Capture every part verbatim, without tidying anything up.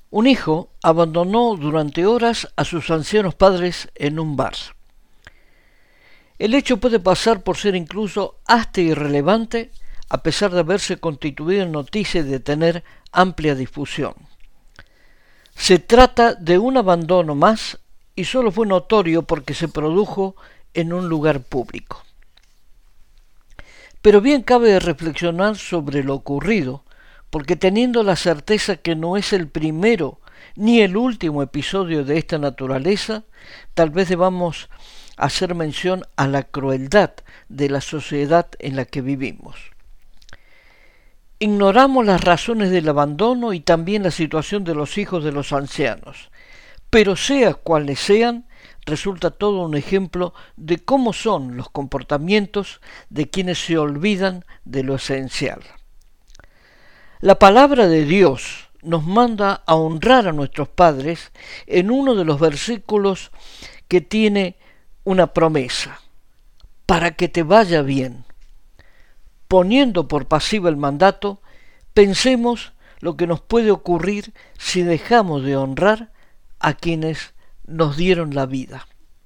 Un hijo abandonó durante horas a sus ancianos padres en un bar. El hecho puede pasar por ser incluso hasta irrelevante, a pesar de haberse constituido en noticia y de tener amplia difusión. Se trata de un abandono más y solo fue notorio porque se produjo en un lugar público. Pero bien cabe reflexionar sobre lo ocurrido, porque teniendo la certeza que no es el primero ni el último episodio de esta naturaleza, tal vez debamos hacer mención a la crueldad de la sociedad en la que vivimos. Ignoramos las razones del abandono y también la situación de los hijos de los ancianos, pero sea cuales sean, resulta todo un ejemplo de cómo son los comportamientos de quienes se olvidan de lo esencial. La palabra de Dios nos manda a honrar a nuestros padres en uno de los versículos que tiene una promesa: para que te vaya bien. Poniendo por pasiva el mandato, pensemos lo que nos puede ocurrir si dejamos de honrar a quienes nos dieron la vida.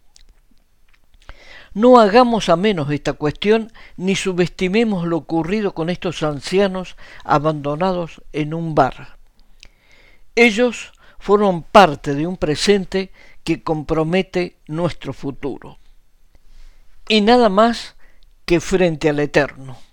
No hagamos a menos esta cuestión ni subestimemos lo ocurrido con estos ancianos abandonados en un bar. Ellos fueron parte de un presente que compromete nuestro futuro. Y nada más que frente al Eterno.